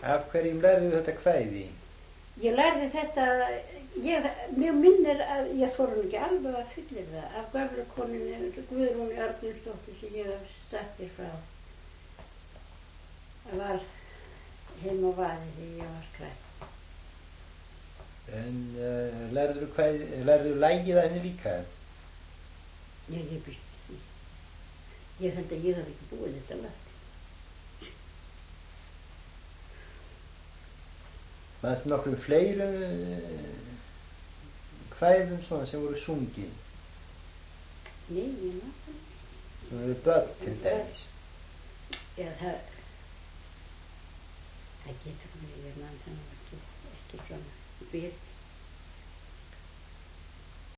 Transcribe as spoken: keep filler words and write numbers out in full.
Af hverjum lærðu þetta kvæði? Ég lærði þetta, ég, mjög minnir að ég fór hún ekki alveg að fullir það af gömlu konunni Guðrúnu Arnljótsdóttur sem ég hef sagt þér frá. Það var heim á Vaði þegar ég var skræð. En uh, lærðu kvæði, lærðu lagið að henni líka? Já, ég býst því. Ég held að ég hef ekki búið þetta lag. Fannst nokkrum fleirum uh, kvæðum svona sem voru sungin? Nei, ég náttúrulega. Sem voru börn til dæmis? Já, það, það getur mér, ég man það ekki, ekki svona. Við